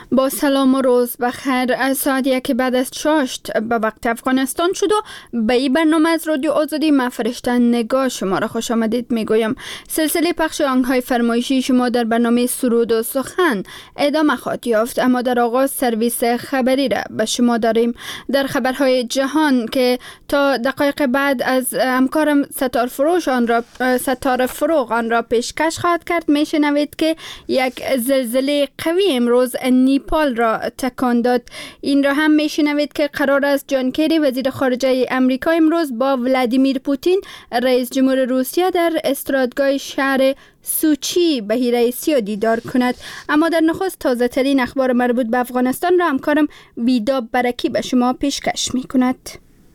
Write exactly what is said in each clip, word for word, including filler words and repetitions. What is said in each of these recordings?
با سلام و روز بخیر. از ساعت یک بعد از شاشت به وقت افغانستان شد و به این برنامه از رادیو آزادی من فرشته نگاه شما را خوش آمدید میگویم. سلسله پخش آهنگ‌های فرمایشی شما در برنامه سرود و سخن ادامه خواهد یافت، اما در آغاز سرویس خبری را به شما داریم. در خبرهای جهان که تا دقایق بعد از همکارم ستار فروغ آن را ستاره فروغ آن را پیشکش خواهد کرد، میشنوید که یک زلزله قوی امروز نیپال را تکان داد. این را هم میشنوید که قرار است جان کری وزیر خارجه امریکا امروز با ولادیمیر پوتین رئیس جمهور روسیه در استرادگاه شهر سوچی به رئیسی دیدار کند. اما در نخست تازه ترین اخبار مربوط به افغانستان را همکارم ویدا برکی به شما پیشکش می کند.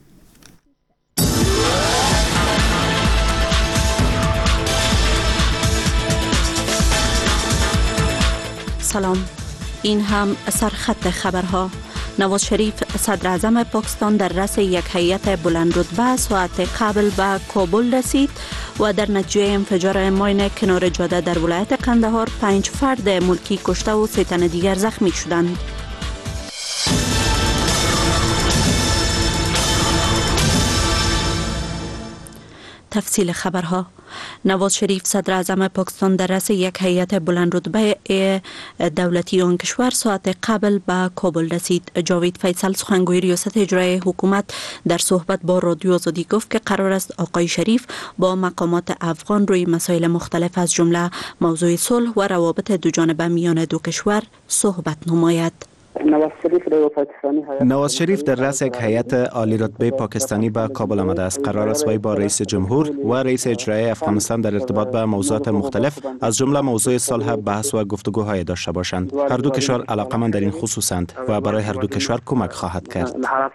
سلام، این هم سرخط خبرها. نواز شریف صدر اعظم پاکستان در رأس یک هیئت بلند رتبه ساعت قبل به کابل رسید و در نتیجه انفجار ماین کنار جاده در ولایت قندهار پنج فرد ملکی کشته و سه تن دیگر زخمی شدند. تفصیل خبرها. نواز شریف صدر اعظم پاکستان در رأس یک هیئت بلند رتبه دولتی آن کشور ساعت قبل به کابل رسید. جاوید فیصل سخنگوی ریاست اجرایی حکومت در صحبت با رادیو آزادی گفت که قرار است آقای شریف با مقامات افغان روی مسائل مختلف از جمله موضوع صلح و روابط دو جانبه میان دو کشور صحبت نماید. نواز شریف در رأس یک هیئت عالی رتبه پاکستانی به کابل آمده است. قرار است وی با رئیس جمهور و رئیس اجرایی افغانستان در ارتباط به موضوعات مختلف از جمله موضوع صلح بحث و گفتگوهای داشته باشند. هر دو کشور علاقمند در این خصوصند و برای هر دو کشور کمک خواهد کرد.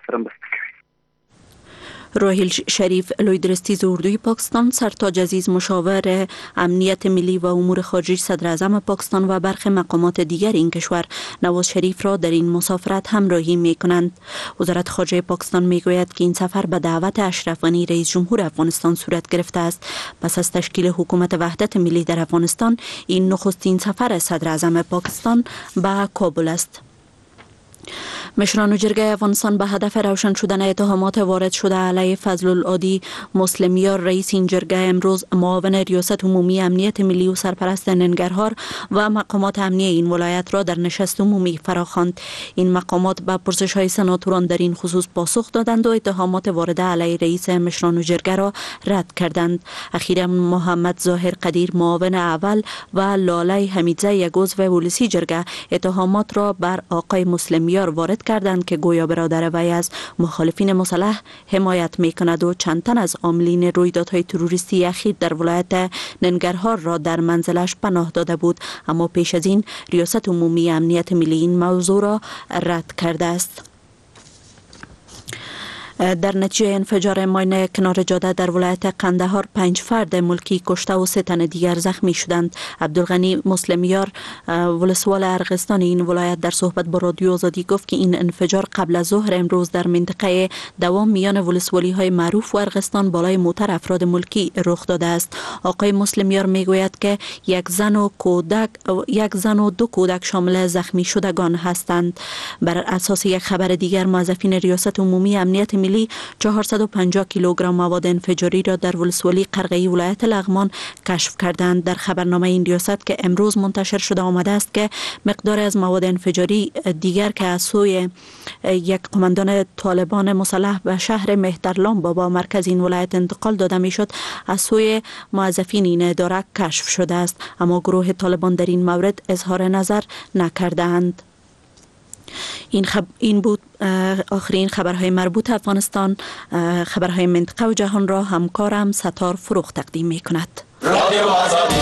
روحیل شریف لوی درستیز اردوی پاکستان، سرتاج عزیز مشاور امنیت ملی و امور خارجه صدر اعظم پاکستان و برخی مقامات دیگر این کشور نواز شریف را در این مسافرت همراهی می کنند. وزارت خارجه پاکستان می گوید که این سفر به دعوت اشرف غنی رئیس جمهور افغانستان صورت گرفته است. پس از تشکیل حکومت وحدت ملی در افغانستان این نخستین سفر صدر اعظم پاکستان به کابل است. مشران جرگه افغانستان به هدف روشن شدن اتهامات وارد شده علیه فضل العادی مسلمیار رئیس این جرگه امروز معاون ریاست عمومی امنیت ملی و سرپرست ننگرهار و مقامات امنی این ولایت را در نشست عمومی فراخواند. این مقامات به پرسش‌های سناتوران در این خصوص پاسخ دادند و اتهامات وارده علیه رئیس مشران جرگه را رد کردند. اخیرا محمد ظاهر قدیر معاون اول و لاله حمیدزی یک عضو ولسی جرگه اتهامات را بر آقای مسلمیار وارد کردند که گویا برادر وی از مخالفین مسلح حمایت میکند و چند تن از عاملین رویدادهای تروریستی اخیر در ولایت ننگرهار را در منزلش پناه داده بود، اما پیش از این ریاست عمومی امنیت ملی این موضوع را رد کرده است. در نتیجه انفجار ماین کنار جاده در ولایت قندهار پنج فرد ملکی کشته و سه تن دیگر زخمی شدند. عبدالغنی مسلمیار ولسوال ارغستان این ولایت در صحبت با رادیو آزادی گفت که این انفجار قبل از ظهر امروز در منطقه دوام میان ولسوالی های معروف و ارغستان بالای موتر افراد ملکی رخ داده است. آقای مسلمیار میگوید که یک زن و کودک یک زن و دو کودک شامل زخمی شدگان هستند. بر اساس یک خبر دیگر موظفین ریاست عمومی امنیت ملی چهارصد و پنجاه کیلوگرم مواد انفجاری را در ولسوالی قرغه‌ای ولایت لغمان کشف کردند. در خبرنامه این ریاست که امروز منتشر شده آمده است که مقدار از مواد انفجاری دیگر که از سوی یک قماندان طالبان مسلح به شهر مهترلام بابا مرکز این ولایت انتقال داده میشد از سوی موظفین این اداره کشف شده است، اما گروه طالبان در این مورد اظهار نظر نکردند. این, خب... این بود آخرین خبرهای مربوط افغانستان. خبرهای منطقه و جهان را همکارم ستار فروغ تقدیم می کند. رادیو آزادی.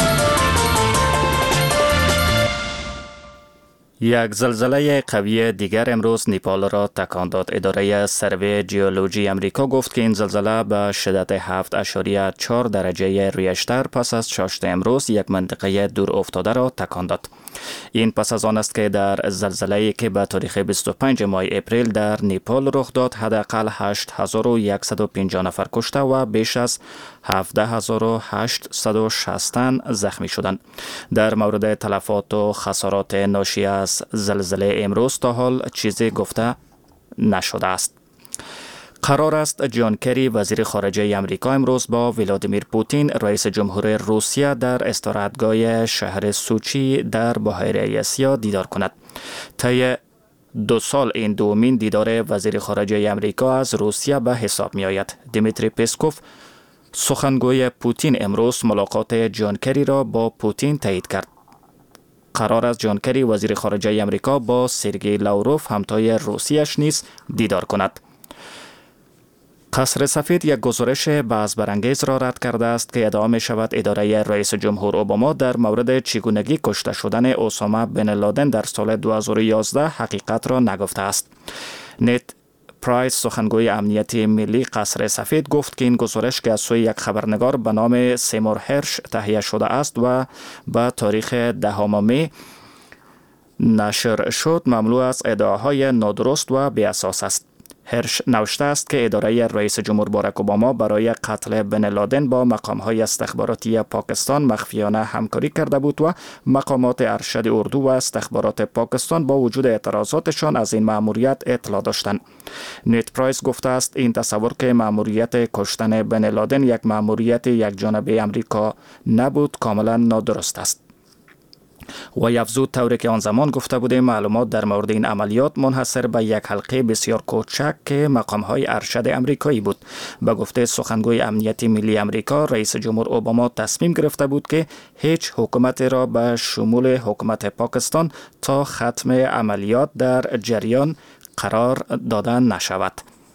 یک زلزله قوی دیگر امروز نیپال را تکان داد. اداره سروی ژئولوژی امریکا گفت که این زلزله به شدت هفت اشاریه چهار درجه ریشتر پس از شاشت امروز یک منطقه دور افتاده را تکان داد. این پس از آن است که در زلزله‌ای که به تاریخ بیست و پنج ماه اپریل در نیپال رخ داد حداقل هشت هزار و صد و پنجاه نفر کشته و بیش از هفده هزار و هشتصد و شصت تن زخمی شدند. در مورد تلفات و خسارات ناشی از زلزله امروز تا حال چیزی گفته نشده است. قرار است جان کری وزیر خارجه امریکا امروز با ولادیمیر پوتین رئیس جمهور روسیه در استراحتگاه شهر سوچی در بحیره آسیا دیدار کند. طی دو سال این دومین دیدار وزیر خارجه امریکا از روسیه به حساب می آید. دیمیتری پسکوف سخنگوی پوتین امروز ملاقات جان کری را با پوتین تایید کرد. قرار است جان کری وزیر خارجه امریکا با سرگئی لاوروف همتای روسیه‌اش نیز دیدار کند. قصر سفید یک گزارش بحث برانگیز را رد کرده است که ادعا می شود اداره رئیس جمهور اوباما در مورد چگونگی کشته شدن اسامه بن لادن در سال دو هزار و یازده حقیقت را نگفته است. نت پرایس سخنگوی امنیتی ملی قصر سفید گفت که این گزارش که از سوی یک خبرنگار به نام سیمور هرش تهیه شده است و به تاریخ دهم می نشر شد مملو از ادعاهای نادرست و بی اساس است. هرش نوشته است که اداره رئیس جمهور باراک اوباما برای قتل بن لادن با مقام‌های استخباراتی پاکستان مخفیانه همکاری کرده بود و مقامات ارشد اردو و استخبارات پاکستان با وجود اعتراضاتشان از این مأموریت اطلاع داشتند. نیت پرایس گفته است این تصور که مأموریت کشتن بن لادن یک مأموریت یکجانبه امریکا نبود کاملا نادرست است. و افزود طوری که آن زمان گفته بودیم معلومات در مورد این عملیات منحصر به یک حلقه بسیار کوچک که مقام‌های ارشد امریکایی بود. به گفته سخنگوی امنیتی ملی امریکا رئیس جمهور اوباما تصمیم گرفته بود که هیچ حکومتی را به شمول حکومت پاکستان تا ختم عملیات در جریان قرار داده نشود.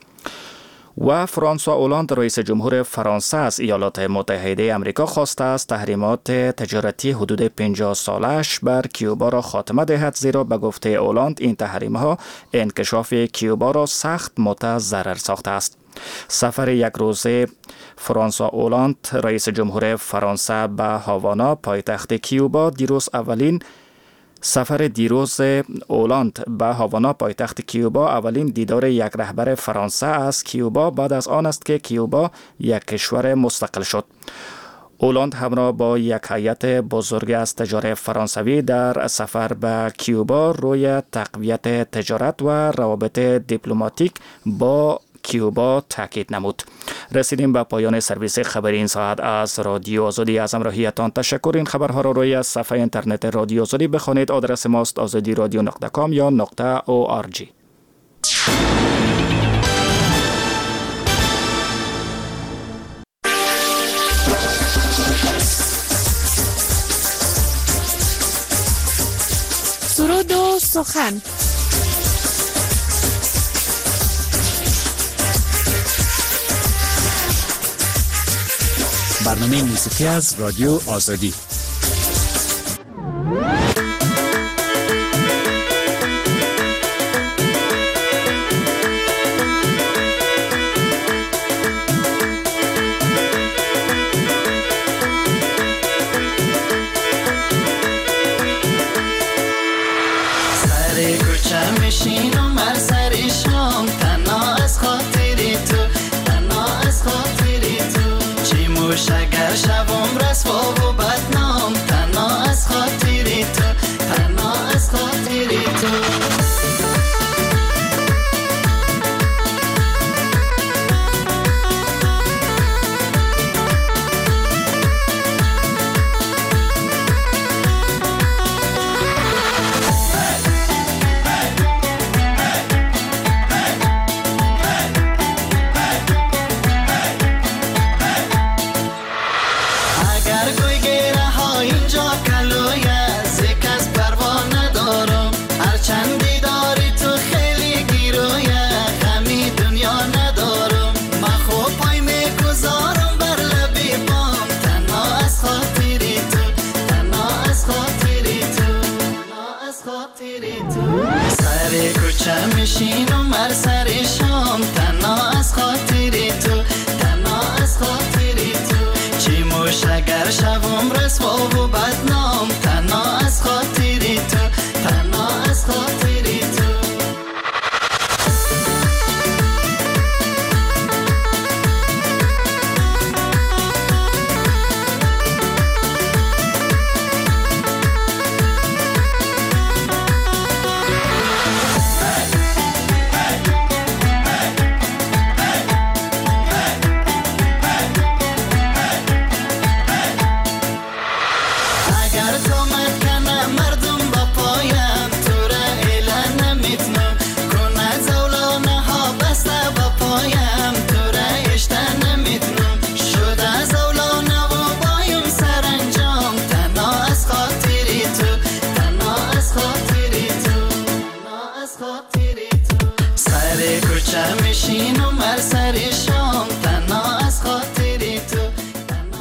و فرانسوا اولاند رئیس جمهور فرانسه از ایالات متحده آمریکا خواسته است تحریمات تجارتی حدود پنجاه سالش بر کیوبا را خاتمه دهد، زیرا به گفته اولاند این تحریم‌ها انکشاف کیوبا را سخت متضرر ساخته است. سفر یک روزه فرانسوا اولاند رئیس جمهور فرانسه به هاوانا پایتخت کیوبا دیروز اولین سفر دیروز اولاند به هاوانا پایتخت کیوبا اولین دیدار یک رهبر فرانسه از کیوبا بعد از آن است که کیوبا یک کشور مستقل شد. اولاند همراه با یک هیئت بزرگ از تجار فرانسوی در سفر به کیوبا روی تقویت تجارت و روابط دیپلماتیک با کیوبا تاکید نمود. رسیدیم به پایان سرویس خبری این ساعت از رادیو آزادی. از همراهیتان تشکر. این خبرها را روی صفحه اینترنت رادیو آزادی بخوانید. آدرس ماست آزادی رادیو نقطه کام یا نقطه او آر جی. سرود و سخن. برنامه موسیقی از رادیو آزادی. سر کوچه میشینم هر سر شام، تنها از خاطری تو، تنها از خاطری تو. چی موش اگر شبم رسوا و بدنام، تنها از خاطری تو، تنها از خاطری تو. سر میشینم هر سر شام، تنها از خاطری تو، تنها از خاطری تو. چی موش اگر شبم رسوا و بدنام، تنها از خاطری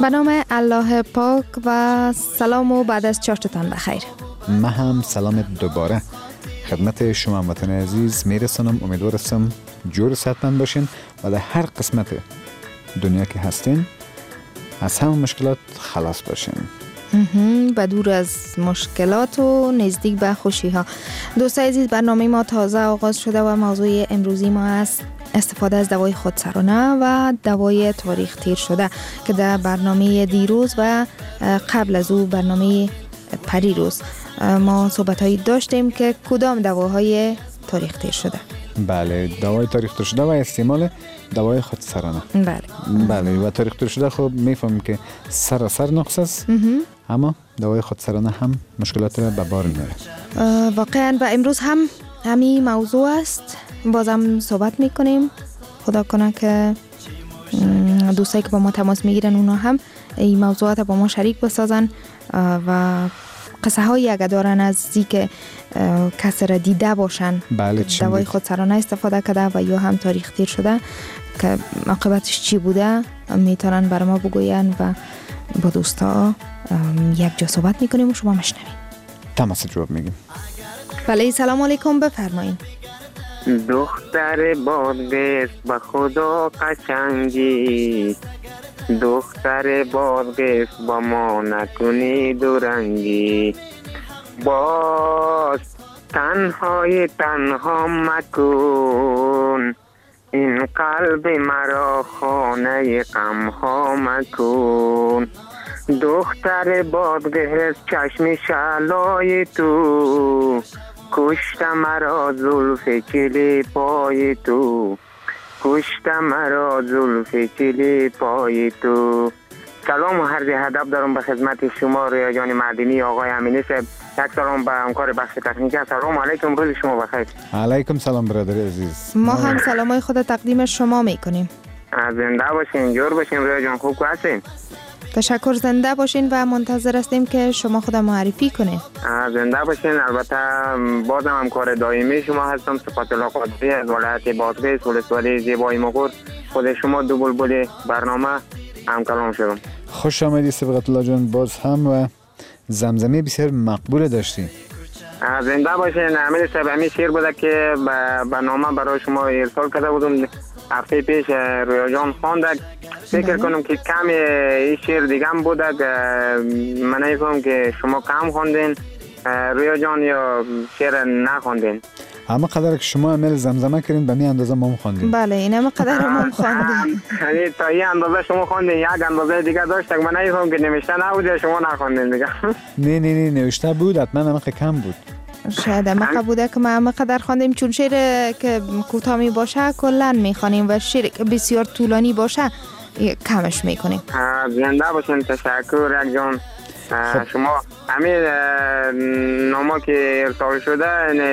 به نام الله پاک و سلام و بعد از چاشتتان بخیر. من هم سلام دوباره خدمت شما وطن عزیز میرسانم. امیدوارم جور صحتمند باشین و در هر قسمت دنیا که هستین از همه مشکلات خلاص باشین و دور از مشکلات و نزدیک به خوشی ها. دوستای عزیز، برنامه ما تازه آغاز شده و موضوع امروزی ما است استفاده از دوای خودسرانه و دوای تاریخ تیر شده که در برنامه دیروز و قبل از او برنامه پریروز ما صحبت‌هایی داشتیم که کدام دواهای تاریخ تیر شده. بله، دوای تاریخ تیر شده و استعمال دوای خودسرانه. بله بله و تاریخ تیر شده خب میفهمیم که سراسر نقص است، اما دوای خودسرانه هم مشکلات را به بار میاره. واقعا و امروز هم همین موضوع است، بازم صحبت میکنیم. خدا کنه که دوستایی که با ما تماس میگیرن اونا هم این موضوعات با ما شریک بسازن و قصه هایی اگه دارن از زی که کسی را دیده باشن بله دوای خودسرانه استفاده کرده و یا هم تاریخ تیر شده که عاقبتش چی بوده میتونن برای ما بگوین و با دوستا یک جا صحبت میکنیم و شما مشنوین. تماس جواب میگیم. بله، سلام علیکم، بفرمایین. دختر بادغیس به خدا قشنگی، دختر بادغیس با ما نکنی دورنگی، باز تنهای تنها مکن، این قلب مرا خانه غم ها مکن. دختر بادغیس چشم شعلای تو، کشت مرا زلف چلی پای تو، کشت مرا زلف چلی پای تو. سلام و عرض ادب دارم به خدمت شما ریا جان مدینی، آقای امینی صاحب. یک سلام به همکار بخش تکنیکی. سلام علیکم، روز شما بخیر. علیکم سلام برادر عزیز. ما هم سلامای خود تقدیم شما میکنیم. زنده باشین، جور باشین ریا جان، خوب هستین؟ تشکر، زنده باشین و منتظر هستیم که شما خود معرفی کنین. زنده باشین. البته بازم همکار دائمی شما هستم، صفات الله قادری از ولایت بادغیس، ولسوالی زیبای مغور. خود شما دو بلبل برنامه هم کلام شدم. خوش آمدی صفات الله جان، باز هم و زمزمه بسیار مقبول داشتی. زنده باشین. امیر صاحب، همین شعر بوده که برنامه برای شما ارسال کرده بودم هفته پیش، رویا جان خوانده. فکر کنم که کم این شعر دیگه هم بوده که من نمی‌فهمم که شما کم خواندین رویا جان یا شعر نخواندین. اما قدر که شما عمل زمزمه کردین به می اندازه ما هم خواندیم. بله، این هم قدر ما هم خواندیم. یعنی تا این اندازه شما خواندین، یک اندازه دیگه داشت که من نمی‌فهمم که نوشته نبوده شما نخواندین دیگه. نه نه نه نوشته بود، حتما هم کم بود. شاید هم بوده که ما هم قدر خواندیم، چون شعر که کوتاه می باشه کلا میخوانیم و شعر که بسیار طولانی باشه کمش میکنیم. زنده باشین. تشکر یک جان. شما همین نامه که ارسال شده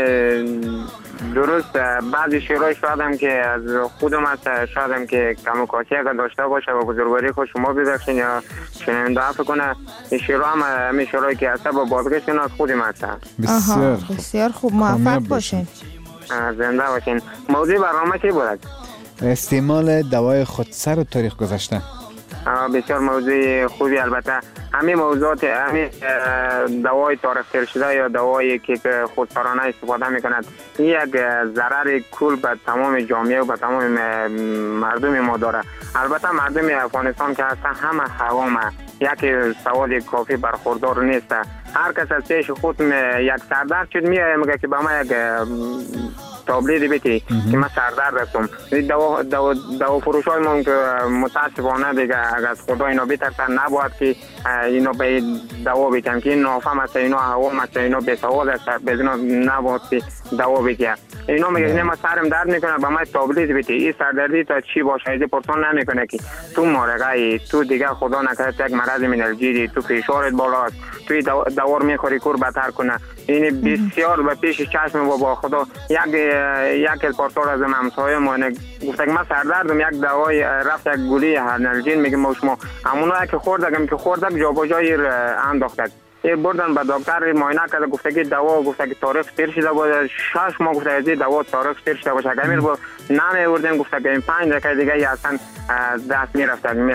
درست بعضی شعرهای شایدم که از خودم هست، شایدم که کم و کاتی اگر داشته باشه و بزرگواری خود شما ببخشین یا شنونده عفو کنه. این شعرها هم همین شعرهایی که هست با بادغیس از خودم هست. بسیار خوب، بسیار خوب، موفق باشین. زنده باشین. موضوع برنامه چی بود؟ استعمال دوای خودسر و تاریخ گذشته. بسیار موضوع خوبی. البته همین موضوعات، همین دوای تاریخ تیر شده یا دوایی که خودسرانه استفاده میکند، این یک ضرر کل به تمام جامعه و به تمام مردم ما داره. البته مردم افغانستان که هستن همه حوامه، یک سواد کافی برخوردار نیست. هر کس از پیش خود یک سردرد شد میاد میگه که با ما یک تابلید بیتی که من سردرد هستم. دوا دوا دوا فروش های ما که متاسفانه دیگه از خدا اینا بیترسن، نباید که اینا به دوا بیتن که این نافهم است، اینا هوام است، اینا بیسواد است، بدون نباید که دوا بیتن. اینا میگه نه من سرم درد میکنه با ما تابلید بیتی. این سردردی تا چی باشه ایده پرسان نمیکنه که تو مارگای تو دیگه خدا نکرده یک مرض منالژی، تو فشارت بالاست، توی دوار میخوری کور بهتر کنه. این بسیار به پیش چشم و با خدا یک یک پارسال از همسایه ما گفت که من سردردم، یک دوای رفت یک گولی هرنالژین میگه ما شما همونایی که خوردم که خوردم جا با جای انداختم. یه بردن به دکتر معاینه کرده، گفته که دوا گفته که تاریخ تیر شده بود. شش ماه گفته که دوا تاریخ تیر شده باشه. اگر با نمیوردن گفته که این پنج دقیقه دیگه اصلا دست میرفت میره.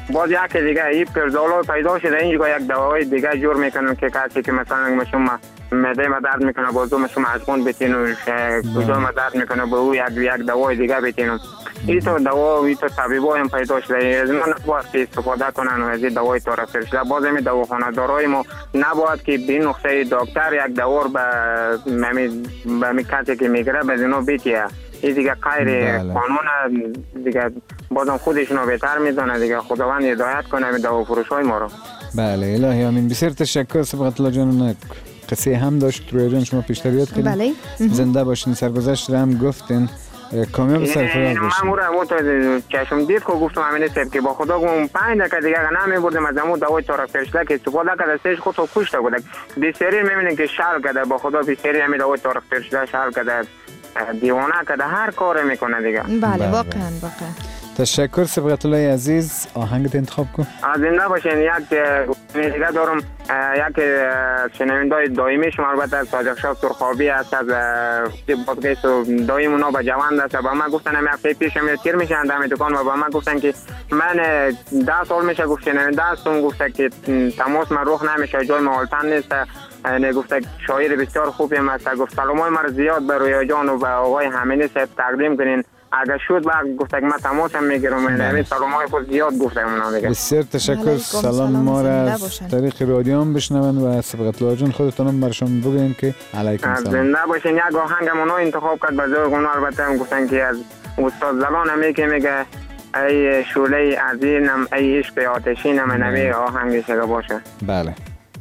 باز یک دیگه این پرزالا پیدا شده اینجا یک دوای دیگه جور میکنن که کسی که مثلا شما معده ما درد میکنه بازو شما اشکون بتین و کجا ما درد میکنه به او یک یک دوای دیگه بتین. این تو دوا این تو طبیبا هم پیدا شده از ما نباید استفاده کنن از این دوای طرف شده. باز می دواخانه دارای ما نباید که به نقطه دکتر یک دوا به می به می کسی که میگیره به اینو بیتیه. این دیگه غیر قانون دیگه بازم خودشونو بهتر میدونه دیگه. خداوند هدایت کنه به دوا فروش های ما رو. بله الهی آمین. بسیار تشکر سبقت الله جان. قصه هم داشت روی جان شما پیشتر یاد کردین. بله. زنده باشین. سرگذشت هم گفتین کامیاب سرفراز باشین. من مورا موت چشم دید که گفتم همین سب که با خدا گفتم پنج دقیقه دیگه نمی بردم از همون دوای طرف فرشته که استفاده کرده سهش خود رو کشته بود. بسیاری میبینین که شل کرده با خدا بسیاری همین دوای طرف فرشته شل کرده دیوانه کرده هر کار میکنه دیگه. بله واقعا واقعا. تشکر سبقت الله عزیز. آهنگت انتخاب کن. زنده باشین. یک دیگه دارم یک شنونده دائمی شما البته صادق شاه سرخابی است از پادکست دائم اونا به جوان است. با من گفتن همین هفته پیش هم تیر میشن در دکان و با من گفتن که من ده سال میشه گفت شنونده هستم. گفته که تماس من روح نمیشه جای محالتن نیست. نه گفته شاعر بسیار خوبی هم است. گفت سلامای من زیاد به رویا جان و به آقای همینی صاحب تقدیم کنین. اگر شد بعد گفته که من تماسم میگیرم. همین سلامای خود زیاد گفته اونا دیگه. بسیار تشکر. سلام ما را از طریق رادیو هم بشنون و سبقت الله جان خودتونم برشون بگین که علیکم سلام. زنده باشین. یک آهنگ اونا انتخاب کرد به زور اونا البته هم گفتن که از استاد زلان هم که میگه ای شعله عزیزم ای عشق آتشینم نمی آهنگش باشه. بله.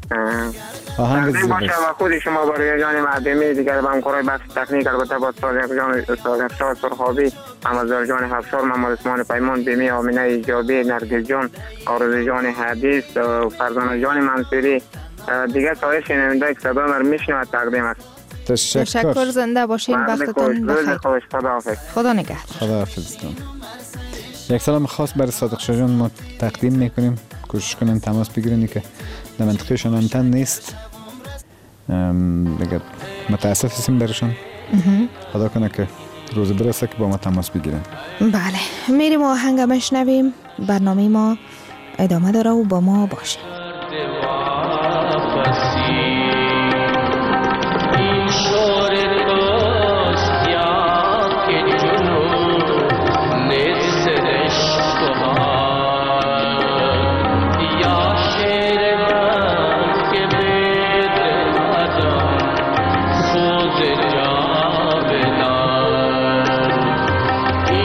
آهنگ زیباست. باشه و خود شما برای جان مردمی دیگر با همکارای بخش تکنیک البته با صادق جان استاد افشار سرخابی محمد جان حفشار محمد عثمان پیمان بیمی آمینه ایجابی نرگس جان آرزو جان حدیث فرزانه جان منصوری دیگر سایر شنونده که صدا مر میشنوه تقدیم است. تشکر. تشکر. زنده باشین. وقتتون بخیر. خدا حافظ. خدا نگهدار. خدا حافظ. یک سلام خاص برای صادق شاه جان ما تقدیم میکنیم. کوشش کنن تماس بگیرین که در منطقه شان انتن نیست دیگه. متاسف هستیم برشان. خدا کنه که روز برسه که با ما تماس بگیرن. بله میریم آهنگ مشنویم. برنامه ما ادامه داره و با ما باشه.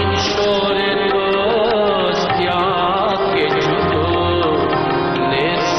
This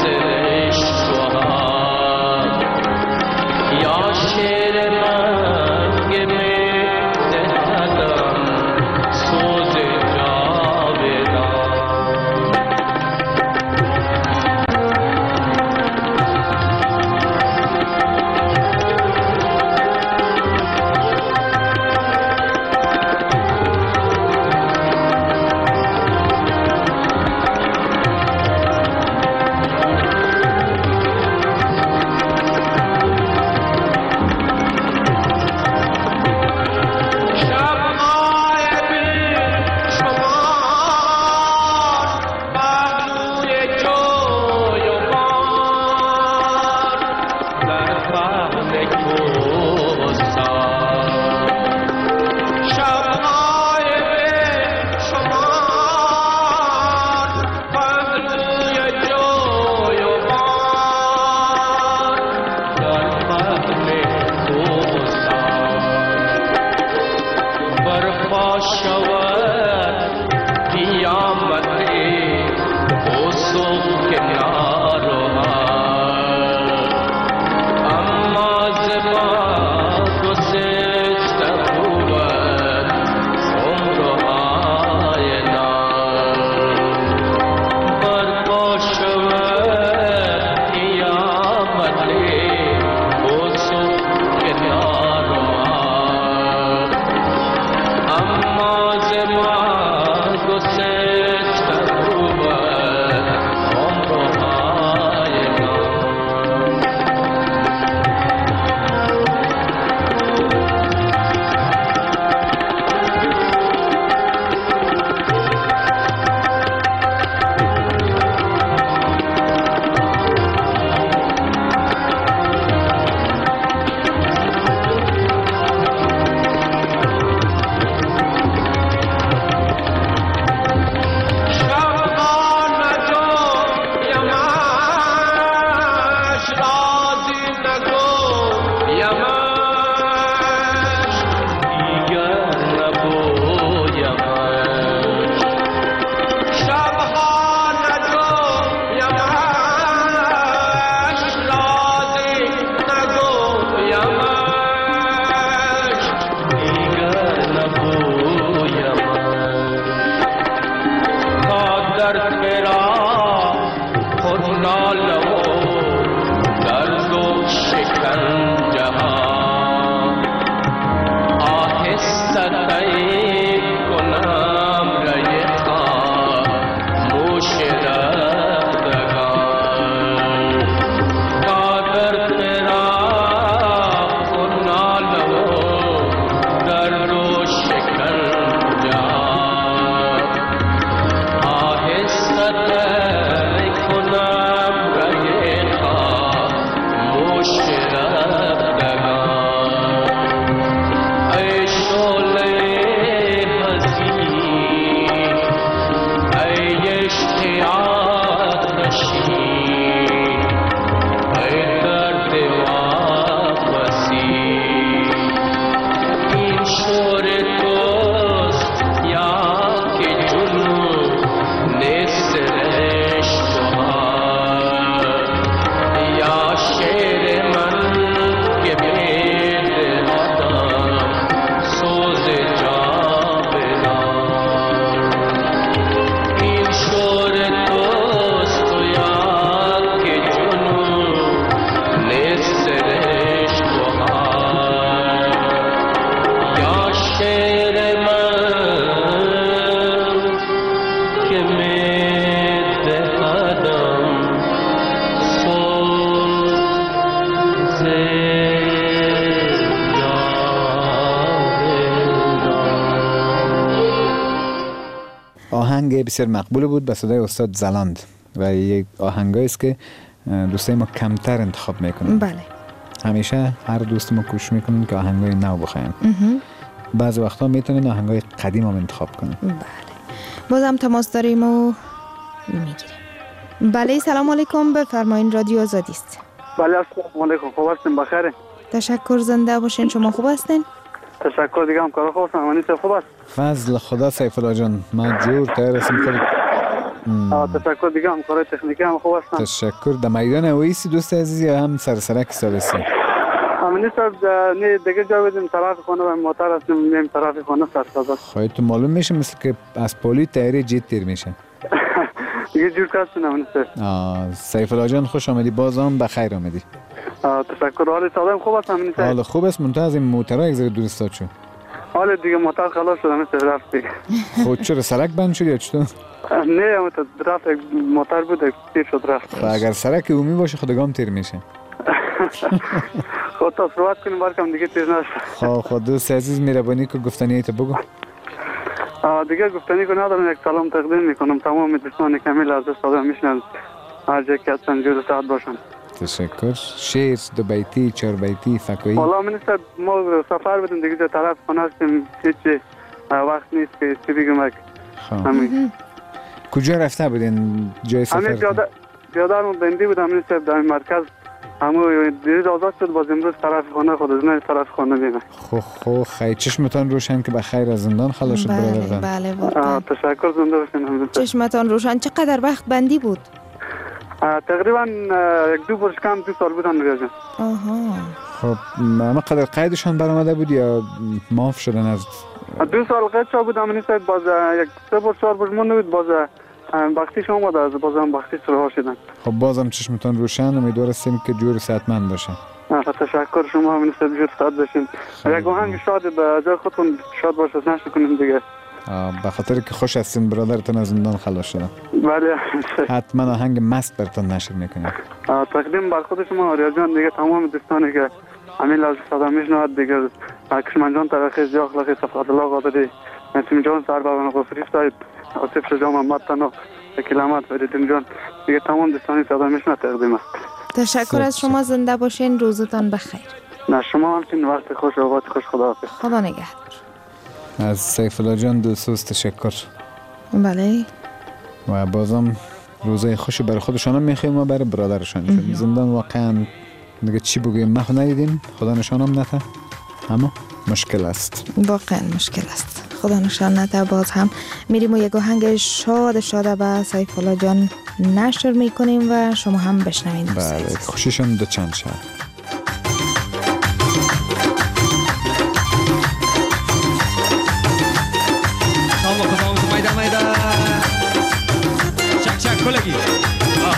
آهنگ بسیار مقبول بود به صدای استاد زلاند و یک آهنگایی است که دوستای ما کمتر انتخاب میکنن. بله. همیشه هر دوست ما کوشش میکنن که آهنگای نو بخواین. بعضی وقتا میتونن آهنگای قدیم هم انتخاب کنن. بله. بازم تماس داریم و میگیریم. بله سلام علیکم، بفرمایید رادیو آزادی است. بله السلام علیکم، خوب هستین؟ بخیرین؟ تشکر، زنده باشین. شما خوب هستین؟ تشکر دیگه، همکارا خوب هستن؟ امانی خوب است؟ فضل خدا سیف الله جان، من جور تیار هستم. خود تشکر دیگه، همکارای تکنیکی هم خوب هستن. تشکر. در میدان اویسی دوست عزیز یا هم سرسرک سالسی؟ امانی صاحب نه دیگه جا بدیم طرف خانه و موتر هستیم، نیم طرف خانه سرساز. خواهی تو معلوم میشه مثل که از پولی تیاری جیت تیر میشه. دیگه جور کستون امانی صاحب. سیف الله جان خوش آمدی، باز هم بخیر آمدی. تشکر. حال سلام خوب است امانی صاحب؟ حال خوب است، منتها از این موترها یک ذره دور استاد شو. حال دیگه موتر خلاص شد امانی صاحب، رفت دیگه. خود چرا سرک بند شد یا چطور؟ نه امانی رفت، موتر بود تیر شد رفت. اگر سرک عمومی باشه خودگام تیر میشه. خود تا صحبت کنیم برکم دیگه تیر نشه. خب خود دوست عزیز مهربانی که گفتنی تو بگو. دیگه گفتنی که ندارم، یک سلام تقدیم میکنم تمام دوستان کمیل از صدا میشنن هر جا که هستن جور ساعت باشن. تشکر. شعر دو بیتی چهار بیتی فکایی؟ والا من است ما سفر بدیم دیگه جا طرف خانه هستیم، هیچ وقت نیست که چی بگم. همین کجا رفته بودین جای سفر؟ همین پیاده پیاده‌رو بندی بودم من است در مرکز، همو دیروز آزاد شد، باز امروز طرف خانه خود از نه طرف خانه میرم. خو خو خیلی چشمتان روشن که بخیر از زندان خلاص شد برادر. بله واقعا. تشکر، زنده باشین. چشمتان روشن. چقدر وقت بندی بود؟ تقریبا یک دو برش کم دو سال بودن ریاضی. آها. خب ما قدر قیدشان برآمده بود یا معاف شدن از دو سال قید شده بود امانی صاحب، باز یک سه بار چهار بار مونده بود، باز بختیش آمده از بازم بختیش رها شدن. خب بازم چشمتان روشن، امیدوار هستیم که جور صحتمند باشه. تشکر شما امانی صاحب، جور صحت باشین. یک آهنگ شاد به جای خودتون شاد باشید، نشه کنیم دیگه. به خاطر که خوش هستین برادرتون از زندان خلاص شدن. بله حتما آهنگ مست براتون نشر میکنیم. تقدیم بر خود شما آریا جان، دیگه تمام دوستانی که همین لحظه صدا میشنوند، دیگه کشمن جان ترخیص، جا اخلاقی، صفات الله قادری، نسیم جان سربابن غفری صاحب، آصف شجاع محمد تنو، کلمات فریدین جان، دیگه تمام دوستانی صدا میشنوند تقدیم است. تشکر از شما، زنده باشین، روزتان بخیر. نه شما همچنین، وقت خوش، اوقات خوش، خداحافظ. خدا نگهدار. از سیف الله جان دوست تشکر. بله. و بازم روزای خوشی برای خودشان هم میخوایم و برای برادرشان، چون زندان واقعا دیگه چی بگویم ما خود ندیدیم، خدا نشان هم نده، اما مشکل است، واقعا مشکل است، خدا نشان نده. باز هم میریم و یک آهنگ شاد شاده به سیف الله جان نشر میکنیم و شما هم بشنوین. بله خوشیشان دو چند شد. Kolegi. Ah.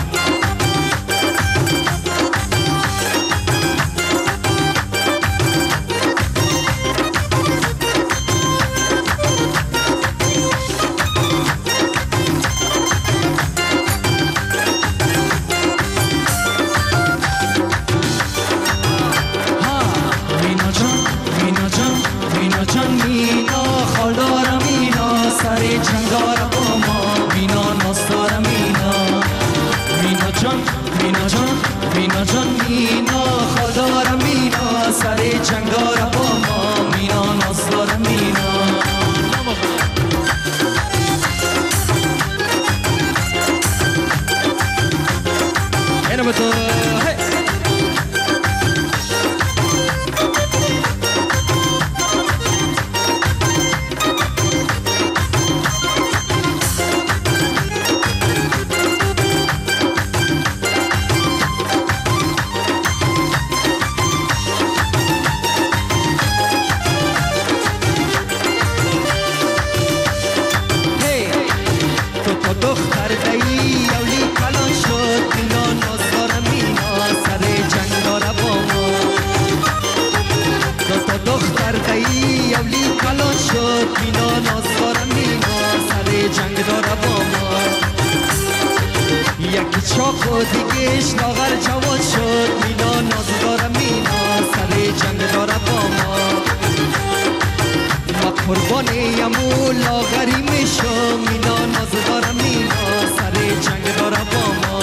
قربانیم و لاغری میشم مینا ناز دارم مینا سر جنگ دارم با ما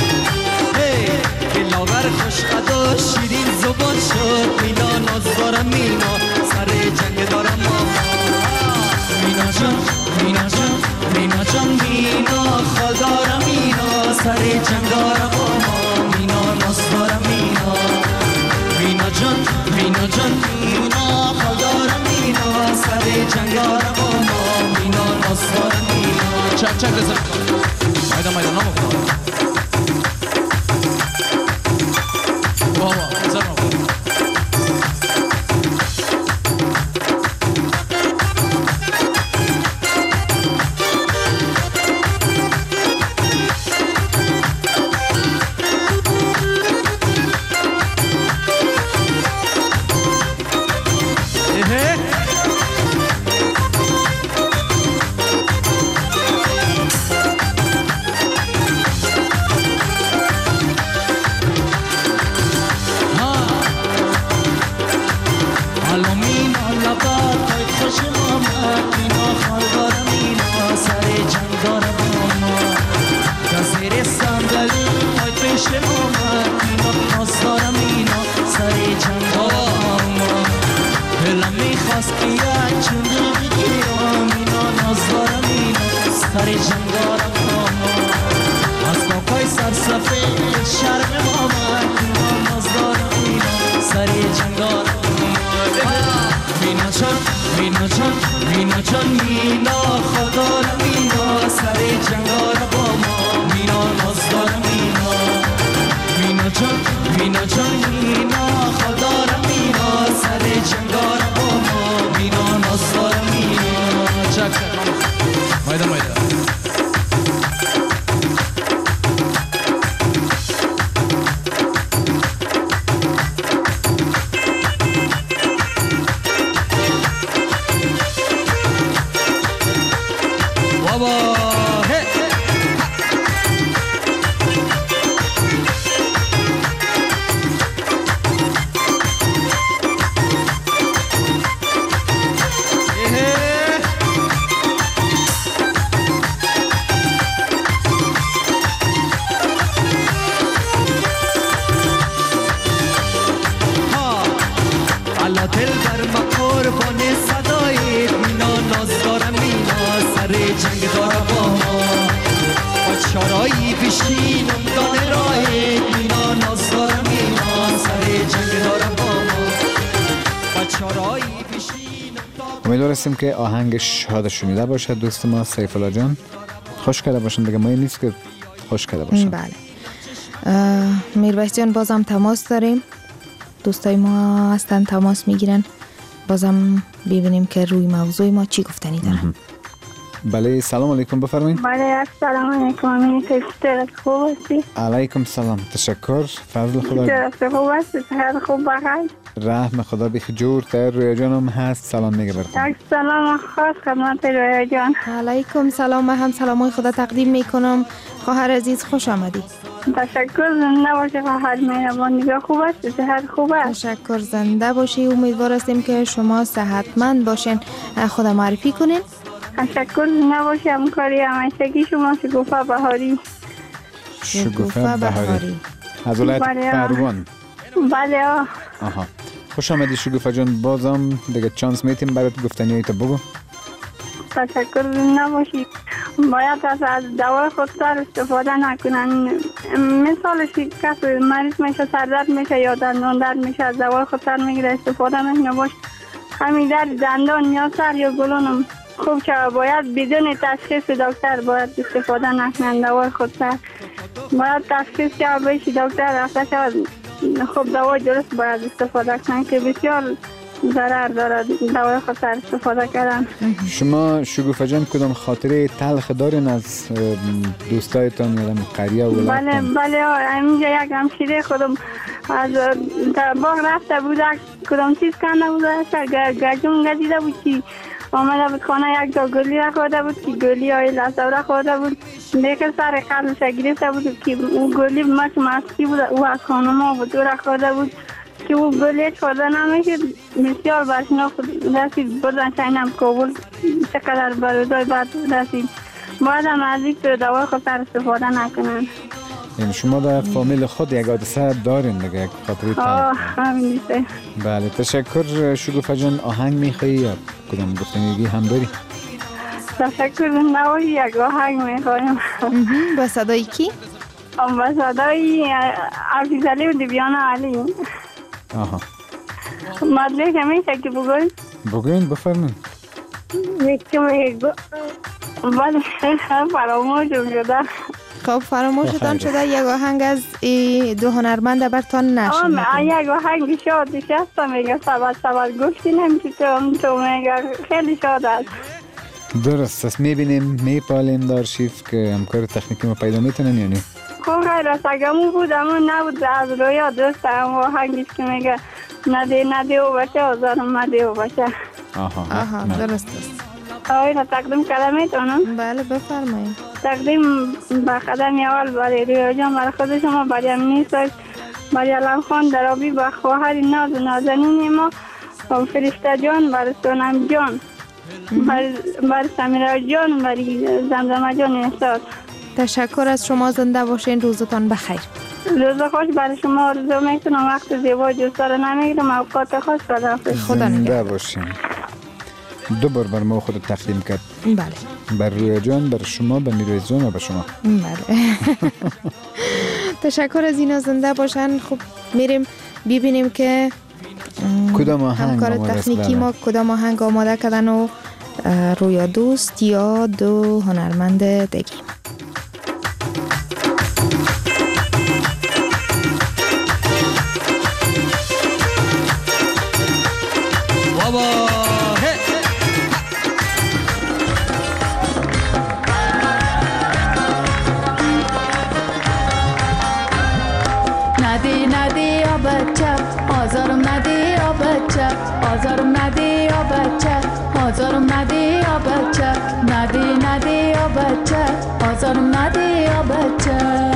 که لاغر خوشقد و شیرین زبان شد مینا ناز دارم مینا سر جنگ دارم با ما مینا جان مینا جان مینا جان مینا خال دارم مینا سر جنگ دارم با ما مینا ناز دارم مینا مینا جان مینا جان مینا خال دارم مینا سر جنگ دارم با ما مینا ناز دارم مینا چک چک رزم مایدان مایدان نامو واه واه رزم نامو امیدوارستیم که آهنگش شاید شنیده باشه دوست ما سیف الله جان. خوش کرده باشن دیگه، ما نیست که خوش کرده باشن. بله میرویس جان بازم تماس داریم، دوستای ما هستن تماس میگیرن، بازم ببینیم که روی موضوع ما چی گفتنی دارن. بله سلام علیکم بفرمایید. بله السلام علیکم امین کیفیت خوب هستی؟ علیکم سلام تشکر فضل خدا. چه خوب هستی؟ هر خوب بخیر. رحم خدا بیخ جور تر رویا جانم هست سلام میگه براتون. سلام خاص خدمت رویا جان. علیکم سلام، من هم سلامای خدا تقدیم میکنم. خواهر عزیز خوش آمدید. تشکر زنده باشی خواهر مهربان. نگاه خوب هستی؟ صحت خوب است؟ تشکر زنده باشی. امیدوار هستیم که شما صحتمند باشین. خدا معرفی کنین. تشکر زنده باشی. همکاری همیشگی شما شکوفه بهاری. شکوفه بهاری از ولایت پروان. بله آها خوش آمدی شکوفه جان. بازم دیگه چانس میتیم برات گفتنی تو بگو. تشکر زنده باشی. باید از دوای خودسر استفاده نکنن. مثالش کسی مریض میشه سردرد میشه یا دندان درد میشه از دوای خودسر میگیره استفاده نکنه باش. همین در دندان یا سر یا گلون خوب که باید بدون تشخیص دکتر باید استفاده نکنن دوای خودسر. باید تشخیص که بهش دکتر رفته شد خوب دوای درست باید استفاده کنن که بسیار ضرر داره دوای خودسر استفاده کردن. شما شگوفه جان کدام خاطره تلخ دارین از دوستایتان یا قریه و ولایتان؟ بله بله اینجا یک همشیره خودم از باغ رفته بود کدام چیز کنده بود گرجون گزیده بود که آمده بود خانه یک تا گلی را خورده بود که گلی های لحظه را خورده بود دیگه سر قلبش گرفته بود که اون گلی مچ مسکی بود او از خانم ها بود او را خورده بود که او بلیت خورده نمیشه بسیار برشنا رسید بردن شاینم کابل چقدر برودای بعد رسید باید هم از یک دوای خود سر استفاده نکنن. یعنی شما در فامیل خود یک حادثه دارین دیگه یک خاطری تلخ؟ آه همین نیسته. بله تشکر شگوفه جان. آهنگ میخوایی یا کدام گفتنیگی هم داری؟ تشکر نوایی یک آهنگ میخوایم. با صدای کی؟ با صدای عفیظ علی و دیبیانا علی. آها مدلی که میشه که بگوین؟ بگوین بفرمین. یکی میگو بله فراموش شده. خب فراموشتان شده یک آهنگ از دو هنرمند برتان نشون. آه یک آهنگ شاد شسته میگه سبت سبت گفتی نمیشه تو تو میگه خیلی شاد است. درست است. میبینیم میپالیم در آرشیف که همکار تکنیکی ما پیدا میتونن یا نه؟ خب خیلی است اگه مو بود اما نبود از رویا دوست هم آهنگیش که میگه نده نده و بچه آزارم نده و بچه. آها آها درست است. آیا تقدیم کلمه میتونم؟ بله بفرمایید. تقدیم به قدم اول برای رویا جان برای خود شما برای امنی سایت برای علم خان درابی به خواهر ناز و نازنین ما فرشته جان برای سونم جان برای سمیرا جان برای زمزمه جان احساس. تشکر از شما. زنده باشین. روزتان بخیر. روز خوش برای شما آرزو میکنم. وقت زیبا دوستا رو نمیگیرم. اوقات خوش خداحافظ. خدا زنده باشین. دو بار بر ما خود تقدیم کرد. بله. بر رویا جان بر شما بر نیروی جان و بر شما. بله. تشکر از اینا. زنده باشن. خب میریم ببینیم که کدام آهنگ همکار تکنیکی ما کدام آهنگ آماده کردن و رویا دوست یا دو هنرمند دیگه. بابا نده نده یا بچه آزارم نده یا بچه آزارم نده یا بچه آزارم نده یا بچه نده نده یا بچه آزارم نده یا بچه.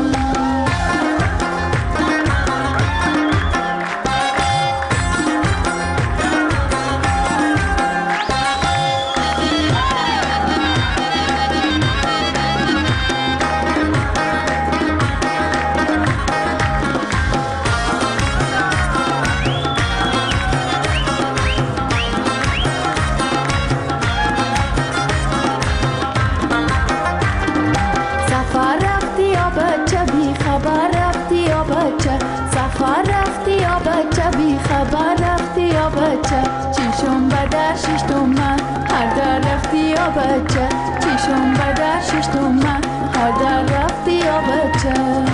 خبر رفتی یا بچه چیشون به در ششتم من هر در رفتی یا بچه چیشون به در ششتم من هر در رفتی یا بچه.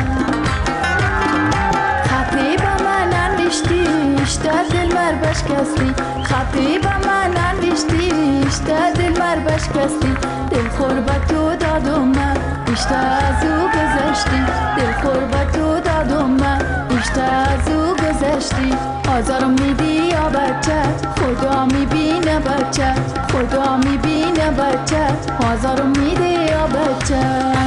خطی به من انوشتی اشته دل مر بشکستی خطی به من انوشتی اشته دل مر بشکستی دل خور به تو دادم من اشته از او گذشتی دل خور به تو دادم من اشته از او گذشتی. آزارم میدی یا بچه خدا میبینه بچه خدا میبینه بچه آزارم میدی یا بچه.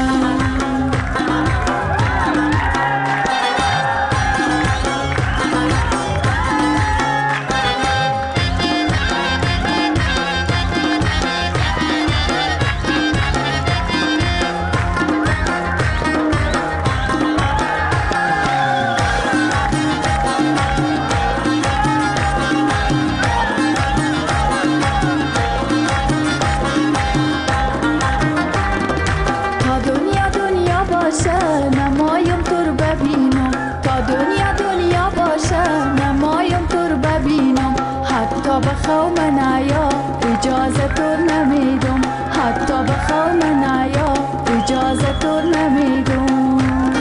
بخواه من آیا اجازه تور نمیدم حتی بخواه من آیا اجازه تور نمیدم.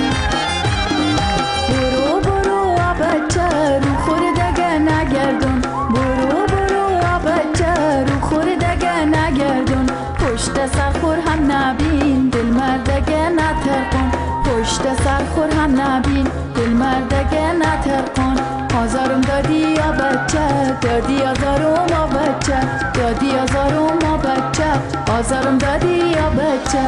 برو برو بچه رو خوردگه نگردون برو برو بچه رو خوردگه نگردون پشت سرخور هم نبین دل مردگه نترکن پشت سرخور هم نبین دل مردگه نترکن. آزارم دادی یا بچه دادی آزارم یا بچه دادی آزارم یا بچه آزارم دادی یا بچه.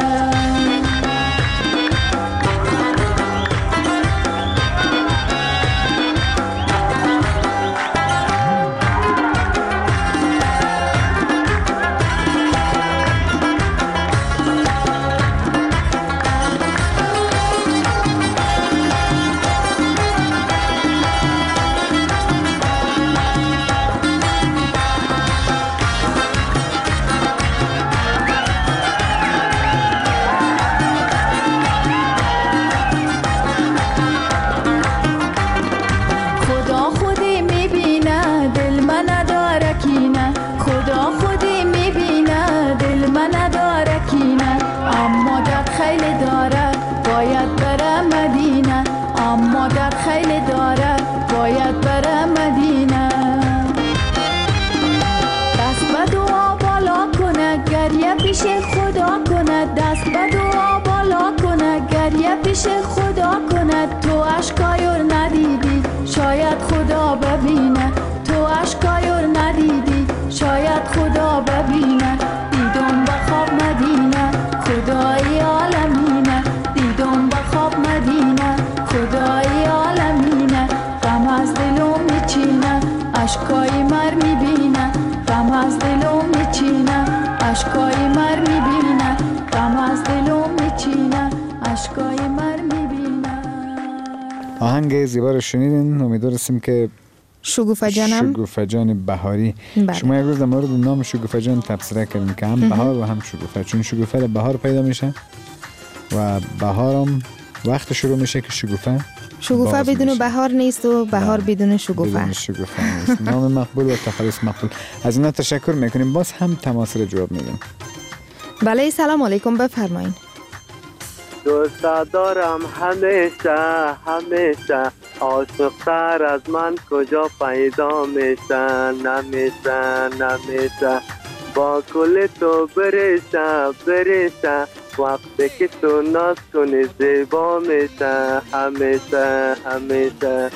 پیش خدا کند، دست به دعا بالا کند، گریه پیش خدا کند. تو اشکایور ندیدی شاید خدا ببینه، تو اشکایور ندیدی شاید خدا ببینه. دیدم به خواب مدینه خدای عالمینه، دیدم به خواب مدینه خدای عالمینه. غم از دلم میچینه اشکای مر میبینه، غم از دلم میچینه اشکای مر میبینه، غم از دلم میچینه اشکای مر میبینه. آهنگ زیبا رو شنیدین. امیدوارم که شگوفه جانم شگوفه جان بهاری. بله. شما یک روز در مورد نام شگوفه جان تبصره کردین که هم بهار و هم شگوفه، چون شگوفه در بهار پیدا میشه و بهارم وقت شروع میشه که شگوفه شگوفه بدون میشه. بهار نیست و بهار بدون شگوفه بدون شگوفه نیست. نام مقبول و تخلص مقبول. از اینا تشکر میکنیم. باز هم تماس رو جواب میدیم. بله سلام علیکم، بفرمایید. دوست دارم همیشه همیشه، عاشق‌تر از من کجا پیدا میشه، نمیشه نمیشه. با کل تو بریشه بریشه، وقتی که تو ناز کنی زیبا میشه، همیشه همیشه.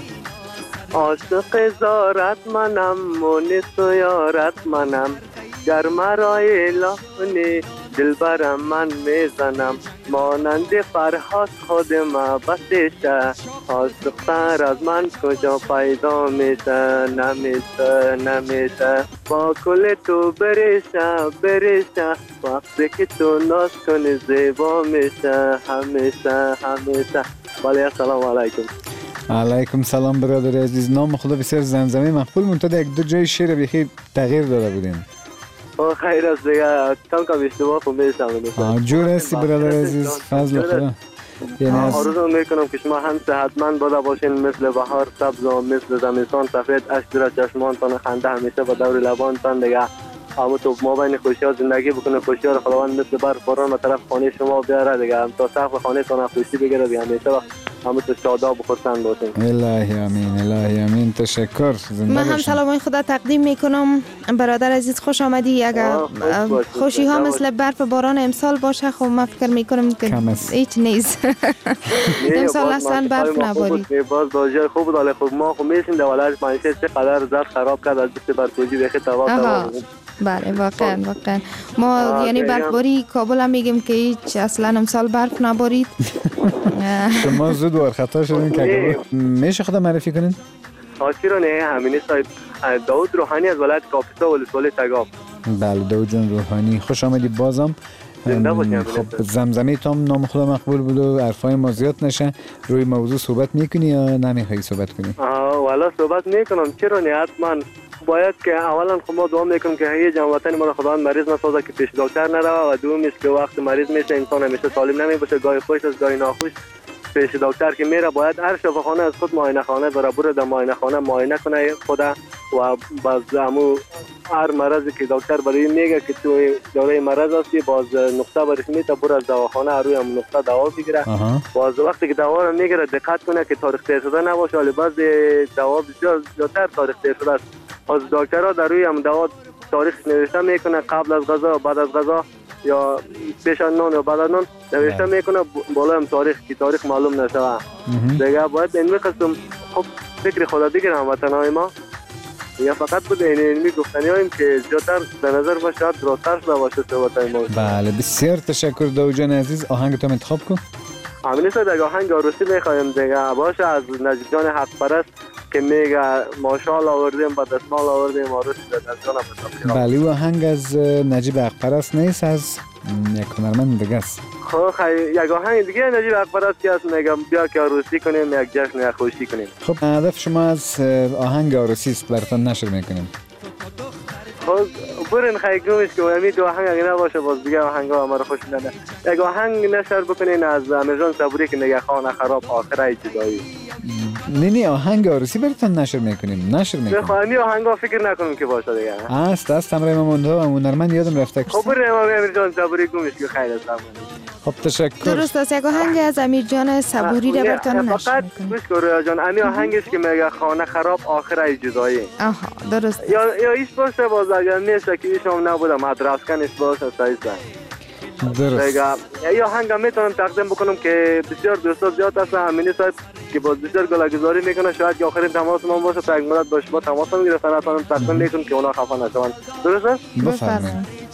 عاشق زارت منم مونس و یارت منم، گر مرا اله کنی دلبرم من میزنم. مانند فرهاد خود ما بسیشه، عاشق‌تر از من کجا پیدا میشه، نمیشه نمیشه. با کل تو بریشه بریشه، وقتی که تو ناز کنی زیبا میشه، همیشه همیشه. بله السلام علیکم. علیکم سلام برادر عزیز. نام خدا بسیار زمزمه مقبول مونتا در یک دو جای شعر بخیر تغییر داده بودین. خیر است دیگه، کم کم اشتباه خود میشم. جور هستی برادر عزیز، فضل خدا. یعنی آرزو میکنم که شما هم صحتمند بوده باشین، مثل بهار سبز و مثل زمستان سفید، اشک در چشمانتان، خنده همیشه به دور لبانتان دیگه. اما تو ما بین خوشی ها زندگی بکنه، خوشی ها رو خداوند مثل برف باران به طرف خانه شما بیاره دیگه. هم تا سقف خانه تان خوشی بگیره دیگه، همیشه همه تو شاداب و خرسند باشین. الهی امین الهی امین. تشکر. من هم سلام خدا تقدیم میکنم برادر عزیز، خوش آمدی. اگر خوشی ها مثل برف باران امسال باشه خب من فکر میکنم که هیچ نیست. امسال اصلا برف نبارید. باز باجر خوب بود، ولی خب ما خب میشیم دولت منشه چقدر زرد خراب کرد از بیست برکوجی بخی تباه تباه. بله واقعا واقعا ما یعنی برفباری کابل هم میگیم که هیچ اصلا امسال برف نبارید. شما زود وارخطا شدین که میشه خدا معرفی کنین؟ آشیرا نه همینی صاحب داود روحانی از ولایت کاپیسا ولسوالی تگاب. بله داود جان روحانی خوش آمدی. بازم خب زمزمه تام نام خدا مقبول بود و حرفای ما زیاد نشه. روی موضوع صحبت میکنی یا نمیخوای صحبت کنی؟ آه والا صحبت میکنم. چرا نه حتما باید که اولا خب ما دعا میکنم که هیچ جماعتانی ما را خداوند مریض نسازه که پیش دکتر نره، و دوم است که وقت مریض میشه انسان همیشه سالم نمیباشه، گاهی خوش است گاهی ناخوش. پیش دکتر که میره باید هر شفاخانه از خود معاینه خانه داره، بره در معاینه خانه معاینه کنه خدا و باز همو هر مرضی که دکتر برای میگه که تو داره مرض هستی باز نقطه برش میته، بره از دواخانه روی هم نقطه دوا بگیره. باز وقتی که دوا رو میگیره دقت کنه که تاریخ تیر شده نباشه، ولی بعض دوا بسیار زیادتر تاریخ تیر شده است. از دکترها در روی هم دوا تاریخ نوشته میکنه، قبل از غذا بعد از غذا یا پیش از نان یا بعد از نان نوشته میکنه، بالا هم تاریخ که تاریخ معلوم نشه دیگه. باید این قسم خب فکر خدا بگیره هموطنهای ما، یا فقط بود این علمی گفتنی هاییم که زیادتر به نظر ما شاید درست‌تر شده باشه صحبتای ما. بله بسیار تشکر داود جان عزیز. آهنگ تو انتخاب کن. همین است دیگه، آهنگ عروسی میخوایم دیگه باشه از نجیب جان حق پرست که میگه ماشاءالله آوردیم با دستمال آوردیم عروسی از جان بسام. بله و آهنگ از نجیب حق پرست نیست، از یک هنرمند دیگه است. خب یک آهنگ دیگه نجیب حق پرست که است، میگم بیا که عروسی کنیم، یک جشن یک خوشی کنیم. خب هدف شما از آهنگ عروسی است، براتون نشر میکنیم. خب برین خیلی که همین دو آهنگ اگه نباشه باز دیگه آهنگ ها ما رو خوش میدن. یک آهنگ نشر بکنین از امیرجان صبوری که میگه خانه خراب آخره جدایی. نه نه آهنگ عروسی براتون نشر میکنیم نشر میکنیم. خب همین آهنگ ها فکر نکنیم که باشه دیگه. است است امر ما مونده و هنرمند یادم رفته. خب برین امیرجان صبوری گوش که خیلی است. خب تشکر. درست است. یک آهنگ از امیر جان صبوری را براتون نشر فقط گوش کن رویا جان، امی آهنگش که میگه خانه خراب آخر جدایی. آها درست. یا یا ایش باشه باز اگر میشه که ایشم نبوده مدرسه کنش باشه سعی درست. دیگه یا آهنگ میتونم تقدیم بکنم که بسیار دوستا زیاد هستن. امینی صاحب که باز بسیار گله‌گذاری میکنه، شاید که آخرین تماس ما باشه تا یک مدت باش با تماس میگیرن، نتونم تقدیم میکنم که اونا خفه نشون. درست است؟ بفرمایید.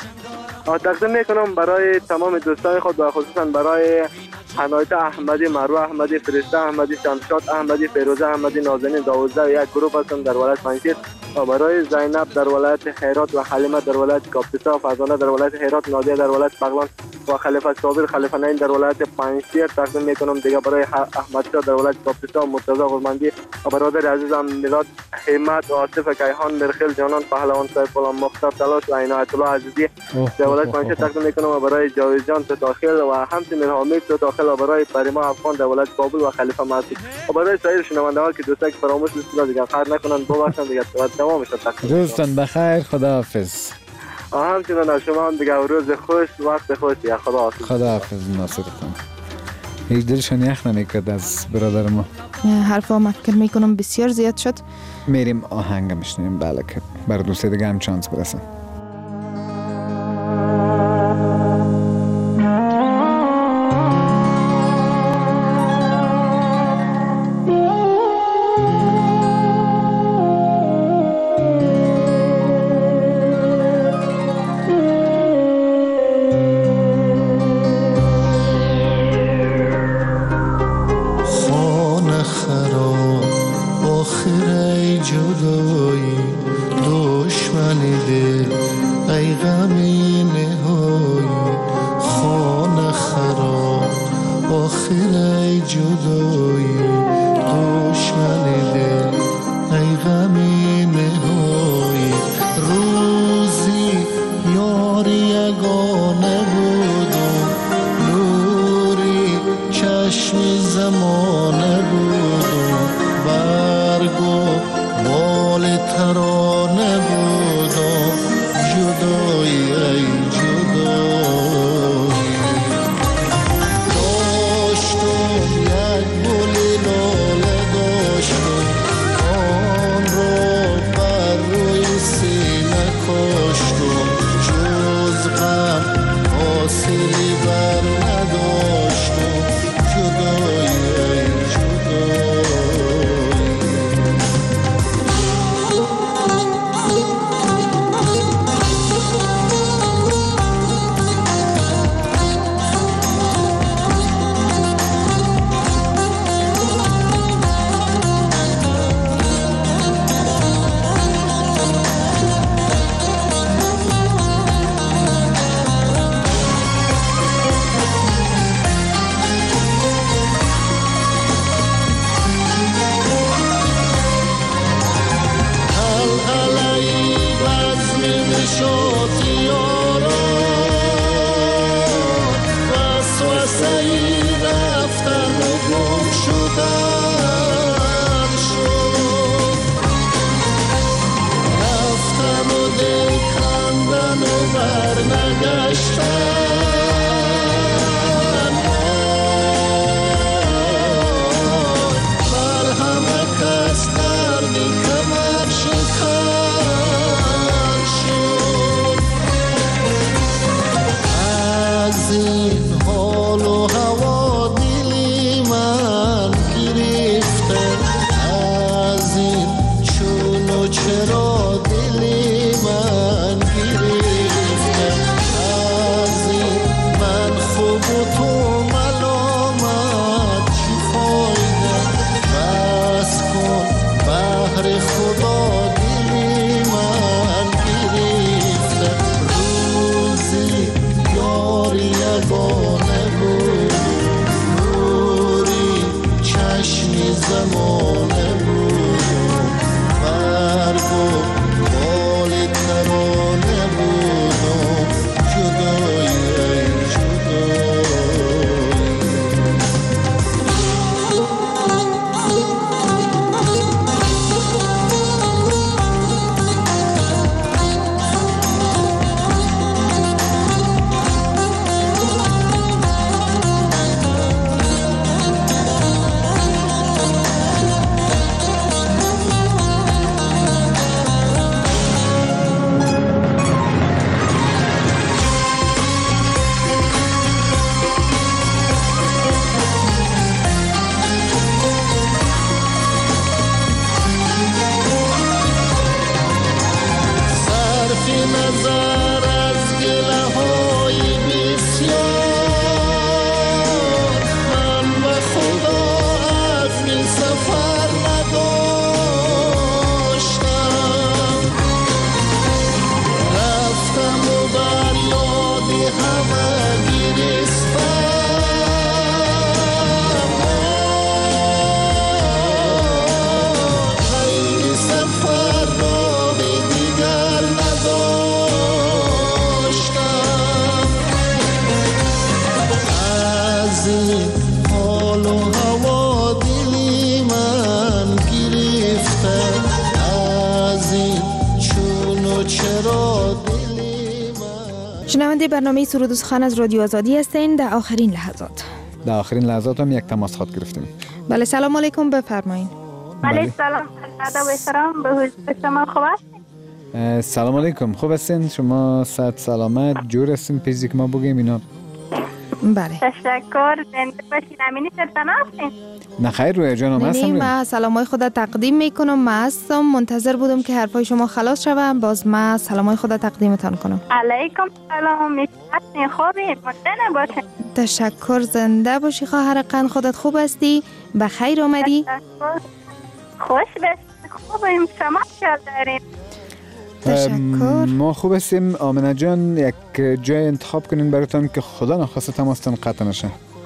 تقدیم میکنم برای تمام دوستان خود و خصوصا برای حنایت احمدی، مروه احمدی، فرشته احمدی، شمشاد احمدی، فیروزه احمدی، نازنین دوازده و یک گروه هستن در ولایت پنجشیر، و برای زینب در ولایت هرات و حلیمه در ولایت کاپیسا و فضانه در ولایت هرات، نادیه در ولایت بغلان و خلیفه صابر خلیفه نین در ولایت پنجشیر تقدیم میکنم. دیگه برای احمد شاه در ولایت کاپیسا و مرتضی غرمندی و برادر عزیزم میلاد همت و آصف کیهان مرخل جانان پهلوان سیف الله مختار تلاش و عنایت الله عزیزی در ولایت پنجشیر تقدیم میکنم، و برای جاوید جان تو داخل و همچنین حامد تو داخل و برای پریما افغان در ولایت کابل و خلیفه مسعود و برای سایر شنونده ها که دوستا که فراموش نیستن دیگه خیر نکنن ببخشن دیگه تمامش تقدیم. روزتون بخیر، خداحافظ. همچنین از شما هم دیگه روز خوش، وقت خوش، یا خداحافظ. خداحافظ ناصرتون. هیچ دلشان یخ نمیکرد از برادر ما. حرفا من فکر میکنم بسیار زیاد شد. میریم آهنگ میشنیم بله که بر دوست دیگه هم چانس برسه. چرا دل من گرفته از نظر از گله های بسیار من و خدا از این سفر نداشتم رفتم و بر یاد همه شنونده برنامه سرود و سخن از رادیو آزادی هستین. در آخرین لحظات در آخرین لحظات هم یک تماس خط گرفتیم. بله سلام علیکم بفرمایید. بله سلام ادب و احترام به حضور شما. خوب هستین؟ سلام علیکم خوب هستین شما؟ صحت سلامت جور هستین پیزی که ما بگیم اینا؟ بله تشکر. زنده باشین. امینی سرطانه هستین؟ نه خیر روی جانم هستم. من سلامای خود تقدیم میکنم. من هستم منتظر بودم که حرفای شما خلاص شوم باز من سلامای خود تقدیمتان کنم. علیکم سلام. میتونین خوبی؟ مطمئن باشین. تشکر. زنده باشی خواهر قند. خودت خوب هستی؟ بخیر آمدی؟ خوش باشی. خوبیم. شما چه دارین؟ تشکر. ما خوب هستیم. آمنه جان یک جای انتخاب کنین براتون که خدا نخواسته تماستان قطع نشه.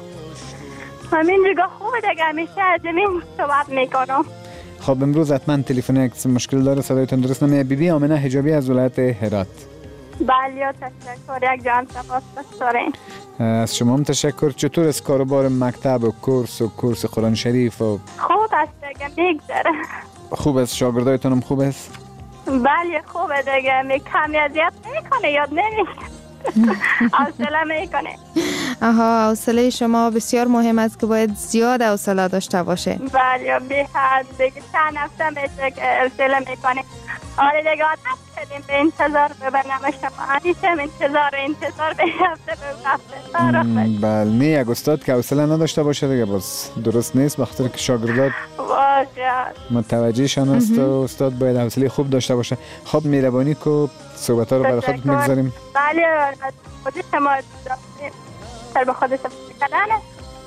همین جگه خوبه دیگه همیشه از زمین صحبت میکنم. خب امروز حتما تلفن یک مشکل داره صدایتون درست نمیاد. بی بی آمنه حجابی از ولایت هرات. بله تشکر. یک جان سپاس دارین. از شما هم تشکر. چطور از کاروبار مکتب و کورس و کورس قرآن شریف و خوب است دیگه میگذره. خوب است. شاگردایتون هم خوب است؟ بله خوبه دیگه. می کمی اذیت نمیکنه یاد نمیکنه. حوصله میکنه. آها حوصله شما بسیار مهم است که باید زیاد حوصله داشته باشه. بله به حد دیگه چند هفته میشه که حوصله میکنه. آره دیگه عادت شدیم به انتظار به برنامه شما. همیشه انتظار انتظار به هفته به هفته. بله نه یک استاد که حوصله نداشته باشه دیگه باز درست نیست بخاطر که شاگردات متوجهشان است و استاد باید حوصله خوب داشته باشه. خب مهربانی کو صحبت ها رو برای خودت میگذاریم. بله خود شما سر به خودت کردنه.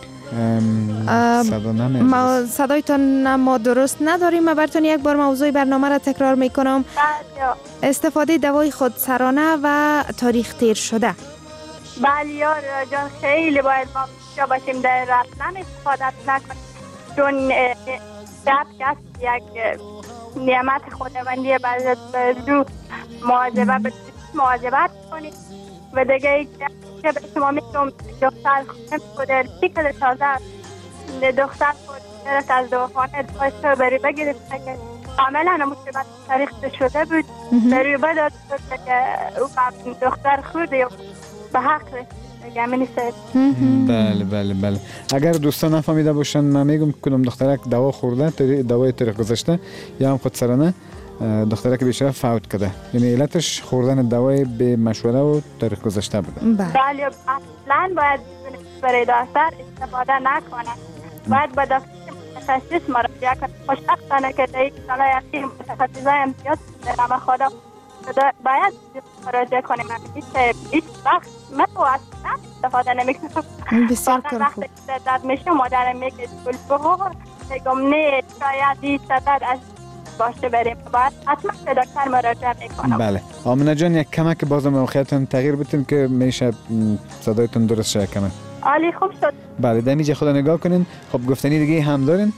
صدا نمیاد. ما صدایتان ما درست نداریم. من براتون یک بار موضوع برنامه را تکرار میکنم. استفاده دوای خودسرانه و تاریخ تیر شده. بله یار جان خیلی باید ما جا باشیم در رفتن استفاده نکنیم چون درد کست یک نعمت خداوندی باید دو مواظبت به مواظبت کنید و دیگه که به شما میتونم دختر خودم بوده سیکل تازه دختر خودم از دواخانه داشته بری بگیرید که عملا مصیبت تاریخ شده بود بری بداد که او دختر خود به حق دیگه همین بله بله بله. اگر دوستان نفهمیده باشن من میگم کدوم دخترک دوا خورده دوای طریق گذاشته یا هم خودسرانه دخترک بیشتر فوت کرده یعنی علتش خوردن دوای به مشوره و طریق گذاشته بوده. بله اصلا باید برای دختر استفاده نکنه. باید با دکتر متخصص مراجعه کنه. خوشبختانه که در این سالا یکی متخصصای امتیاز در خدا باید مراجعه کنیم. همیشه هیچ وقت من تو اصلا استفاده نمیکنم. بسیار کار خوب. وقتی درد میشه مادرم میگه اسکول بخور میگم نه شاید این سبب از باشه بریم باید حتما به دکتر مراجعه میکنم. بله آمنه جان یک کمک بازم موقعیتون تغییر بدیم که میشه صدایتون درست شه کمک. عالی خوب شد. بله دمیجه خدا نگاه کنین. خب گفتنی دیگه هم دارین؟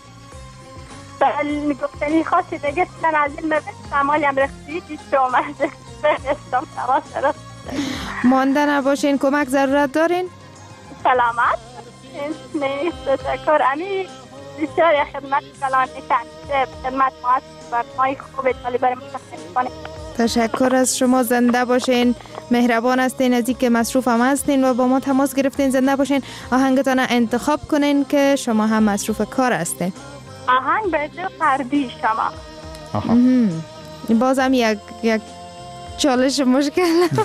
بله گفتنی خاصی دیگه من از این ببین سمالی هم رخصی پیش اومده بستم تماس درست مانده نباشین. کمک ضرورت دارین؟ سلامت نیست تشکر. امی بسیار خدمت کلان نشنده خدمت ما هست برنامه خوب تالی برای مشخص کنیم. تشکر از شما. زنده باشین. مهربان هستین از اینکه مصروف هم هستین و با ما تماس گرفتین. زنده باشین. آهنگتان انتخاب کنین که شما هم مصروف کار هستین. آهنگ به دو پردی شما. آها. بازم یک یک چالش مشکل.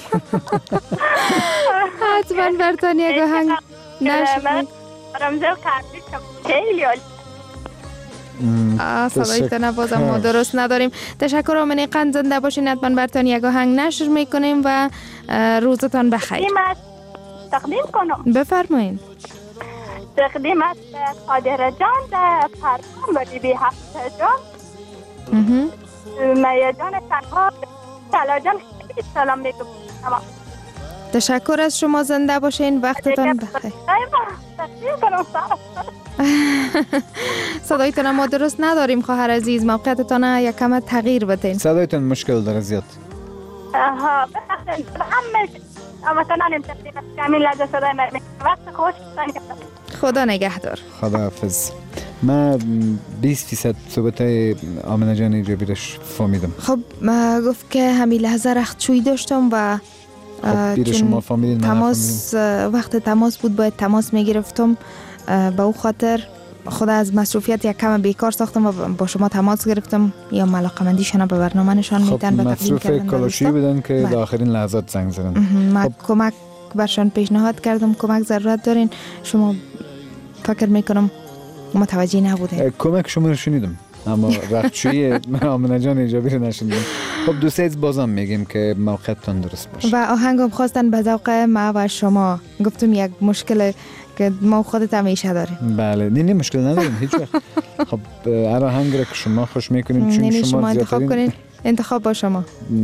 حتما برتان یک آهنگ نشد. رمزه پردی شما خیلی عالی. صدایتان بازم ما درست نداریم. تشکر آمنی قند، زنده باشین. حتما برتان یک آهنگ نشر میکنیم و روزتان بخیر. تقدیم کنم. بفرمایید. تقدیم از قادر جان در پرتام و بی بی هفته جان. میا جان تنها سلا جان سلام میکنم. تشکر از شما، زنده باشین. وقتتان بخیر. صدایتان ما درست نداریم خواهر عزیز، موقعیتتان یک کم تغییر بدین. صدایتان مشکل داره زیاد. ها بخیر. اما تنانیم تقدیم کامل لحظه صدای مرمی. وقت خوش خدا نگهدار. خداحافظ. من بیست درصد صحبت های آمنه جان ایجابیرش فهمیدم. خب گفت که همین لحظه رختشویی داشتم و خب شما فهمیدین. تماس وقت تماس بود باید تماس میگرفتم، به او خاطر خدا از مصروفیت یک کم بیکار ساختم و با شما تماس گرفتم یا علاقه‌مندیشان به برنامه نشان میدن. خب مصروف کلاشی بودن که در آخرین لحظات زنگ زدن. من کمک برشان پیشنهاد کردم، کمک ضرورت دارین، شما فکر میکنم متوجه نبودین. کمک شما رو شنیدم اما رختشویی آمنه جان ایجابی رو نشنیدم. خب دو سه بازم میگیم که موقعتون درست باشه. و آهنگم خواستن به ذوق ما و شما. گفتم یک مشکل که ما خودت همیشه داریم. بله نه نه مشکل نداریم هیچ وقت. خب هر آهنگ را که شما خوش میکنین چون شما, شما انتخاب کنین، انتخاب با شما.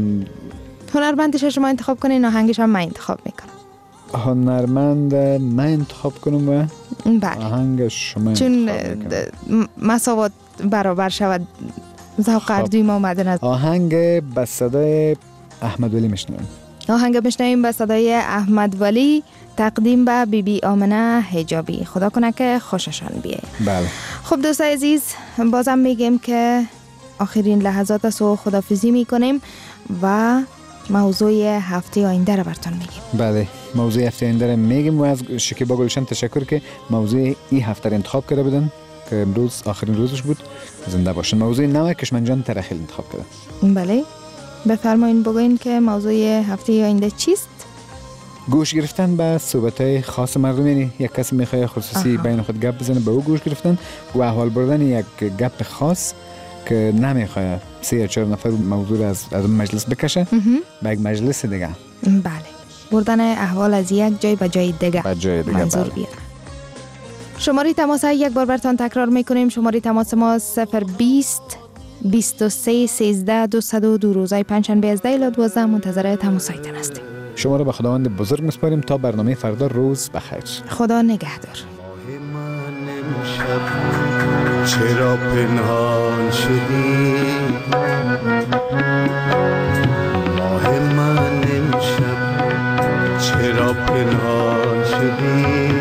هنرمندش شما انتخاب کنین، آهنگش هم من انتخاب میکنم. هنرمند من انتخاب کنم و بله آهنگش شما چون مساوات برابر شود. ذوق هر دوی ما اومدن از آهنگ به صدای احمد ولی میشنویم. آهنگ میشنویم به صدای احمد ولی، تقدیم به بی بی آمنه حجابی. خدا کنه که خوششان بیه. بله. خب دوستای عزیز، بازم میگیم که آخرین لحظات است و خدافظی میکنیم و موضوع هفته آینده رو براتون میگیم. بله، موضوع هفته آینده رو میگیم و از شکیبا گلشن تشکر که موضوع این هفته رو انتخاب کرده بودن که امروز آخرین روزش بود. زنده باشن. موضوع نو کشمنجان ترخیل انتخاب کرده. بله، بفرمایید بگوین که موضوع هفته آینده چیست؟ گوش گرفتن به صحبت‌های خاص مردم، یعنی یک کسی میخواد خصوصی بین خود گپ بزنه به او گوش گرفتن و احوال بردن یک گپ خاص که نمیخواد سه یا چهار نفر موضوع از از مجلس بکشه به یک مجلس دیگه. بله، بردن احوال از یک جای به جای دیگه به جای دیگه منظور بیاره. شماره تماس یک بار براتون تکرار میکنیم. شماره تماس ما صفر بیست بیست و سه سیزده دویست و دو. روزهای پنجشنبه از ده الی دوازده منتظر تماسایتان هستیم. شما را به خداوند بزرگ میسپاریم تا برنامه فردا. روز بخیر. خدا نگهدار. چرا پنهان شدی ماه من امشب، چرا پنهان شدی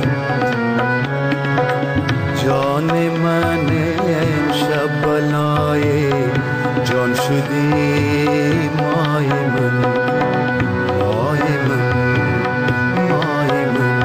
جان من امشب، بلای جان شدی مای من، مای من، مای من.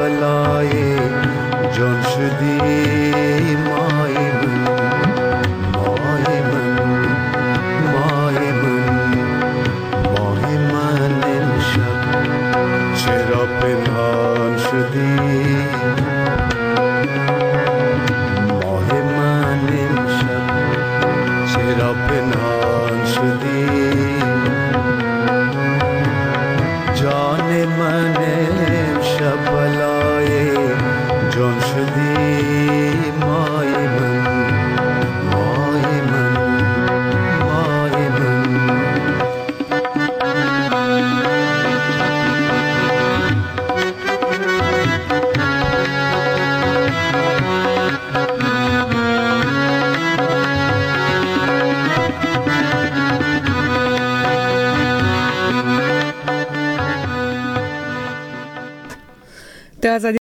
بلای جان شدی مای من مای من مای من مای من امشب چرا پنهان شدی ماه من امشب چرا پنهان شدی جان من امشب بلای جان شدی مای من مای من مای من در